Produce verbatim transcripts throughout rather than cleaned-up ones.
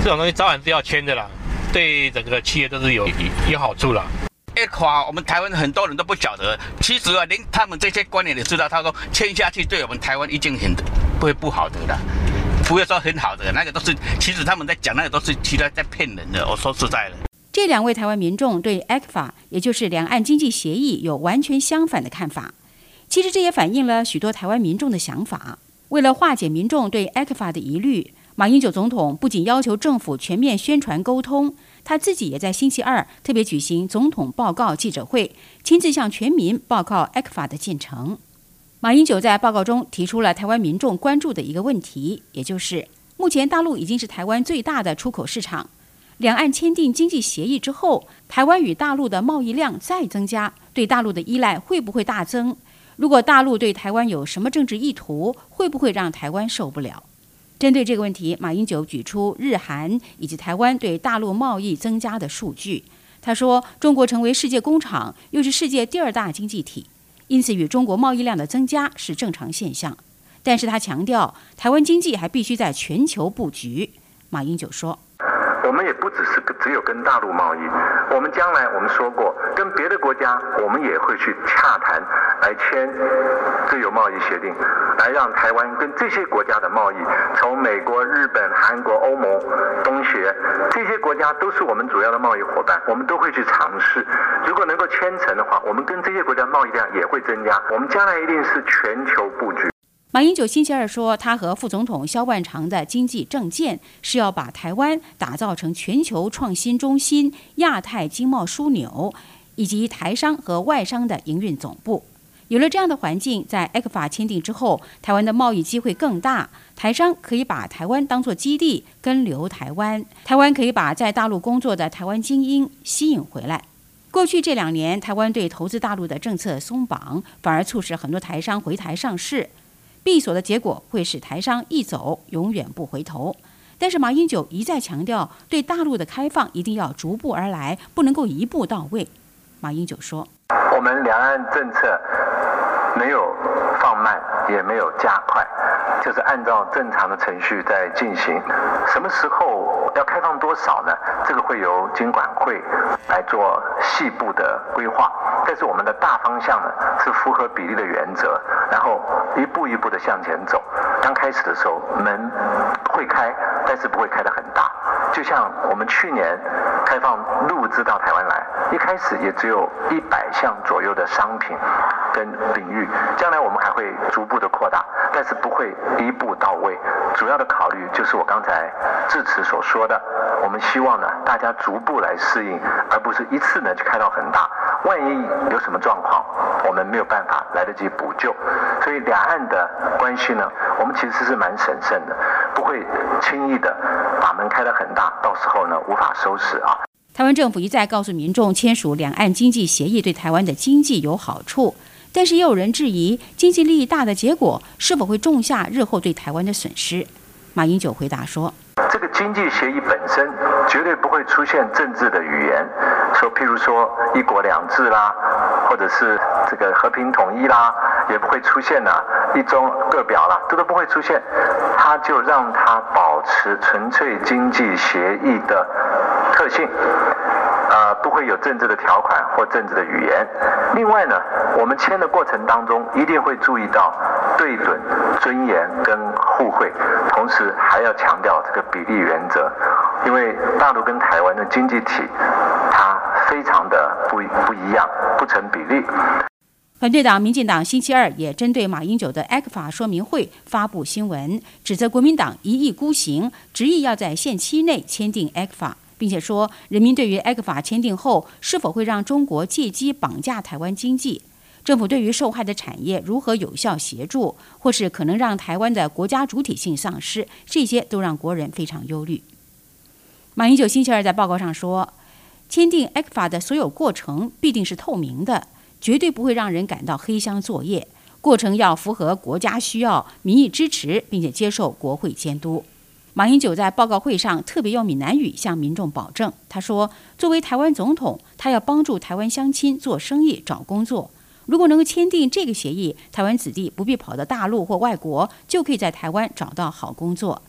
这种东西早晚是要签的啦，对整个企业都是有有好处啦。 A 款我们台湾很多人都不晓得，其实啊，连他们这些官员也知道，他说签下去对我们台湾已经很不会不好的啦，不会说很好的，那个都是其实他们在讲那个都是其他在骗人的。我说实在的， 这两位台湾民众对 A C F A， 也就是两岸经济协议有完全相反的看法。其实这也反映了许多台湾民众的想法。为了化解民众对 A C F A 的疑虑，马英九总统不仅要求政府全面宣传沟通，他自己也在星期二特别举行总统报告记者会，亲自向全民报告 A C F A 的进程。马英九在报告中提出了台湾民众关注的一个问题，也就是目前大陆已经是台湾最大的出口市场，两岸签订经济协议之后，台湾与大陆的贸易量再增加，对大陆的依赖会不会大增？如果大陆对台湾有什么政治意图，会不会让台湾受不了？针对这个问题，马英九举出日韩以及台湾对大陆贸易增加的数据。他说，中国成为世界工厂，又是世界第二大经济体，因此与中国贸易量的增加是正常现象。但是他强调，台湾经济还必须在全球布局。马英九说， 我们也不只是只有跟大陆贸易，我们将来我们说过，跟别的国家我们也会去洽谈，来签自由贸易协定，来让台湾跟这些国家的贸易，从美国、日本、韩国、欧盟、东协这些国家都是我们主要的贸易伙伴，我们都会去尝试。如果能够签成的话，我们跟这些国家贸易量也会增加，我们将来一定是全球布局。 马英九星期二说，他和副总统萧万长的经济政见是要把台湾打造成全球创新中心、亚太经贸枢纽，以及台商和外商的营运总部。有了这样的环境，在 A C F A 签订之后，台湾的贸易机会更大，台商可以把台湾当作基地，根留台湾，台湾可以把在大陆工作的台湾精英吸引回来。过去这两年，台湾对投资大陆的政策松绑，反而促使很多台商回台上市。闭锁的结果会使台商一走永远不回头。但是马英九一再强调，对大陆的开放一定要逐步而来，不能够一步到位。马英九说， 我们两岸政策没有放慢，也没有加快，就是按照正常的程序在进行。什么时候要开放多少呢？这个会由金管会来做细部的规划，但是我们的大方向呢是符合比例的原则，然后一步一步的向前走。刚开始的时候门会开，但是不会开得很大。就像我们去年开放陆资到台湾来，一开始也只有一百项左右的商品跟领域，将来我们还会逐步的扩大，但是不会一步到位。主要的考虑就是我刚才致辞所说的，我们希望呢大家逐步来适应，而不是一次呢就开到很大，万一有什么状况，我们没有办法来得及补救。所以两岸的关系呢，我们其实是蛮审慎的，不会轻易的把门开得很大，到时候呢无法收拾啊。 台湾政府一再告诉民众，签署两岸经济协议对台湾的经济有好处，但是也有人质疑，经济利益大的结果是否会种下日后对台湾的损失。马英九回答说， 这个经济协议本身绝对不会出现政治的语言，说譬如说一国两制啦，或者是这个和平统一啦，也不会出现啦一中各表啦，这都不会出现。它就让它保持纯粹经济协议的特性，呃，不会有政治的条款或政治的语言。另外呢，我们签的过程当中一定会注意到对等、尊严跟互惠，同时还要强调这个比例原则，因为大陆跟台湾的经济体它非常的不不一样，不成比例。 反对党民进党星期二也针对马英九的 A C F A 说明会发布新闻，指责国民党一意孤行，执意要在限期内签订 A C F A， 并且说人民对于 A C F A 签订后是否会让中国借机绑架台湾经济，政府对于受害的产业如何有效协助，或是可能让台湾的国家主体性丧失，这些都让国人非常忧虑。马英九星期二在报告上说，签订 A C F A 的所有过程必定是透明的，绝对不会让人感到黑箱作业，过程要符合国家需要、民意支持，并且接受国会监督。马英九在报告会上特别用闽南语向民众保证，他说，作为台湾总统，他要帮助台湾乡亲做生意、找工作。如果能够签订这个协议，台湾子弟不必跑到大陆或外国，就可以在台湾找到好工作。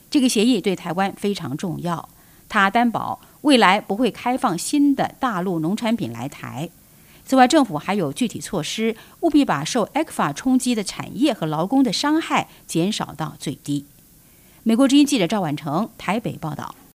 这个协议对台湾非常重要，它担保未来不会开放新的大陆农产品来台。此外，政府还有具体措施，务必把受 E C F A 冲击的产业和劳工的伤害减少到最低。美国之音记者赵婉成台北报道。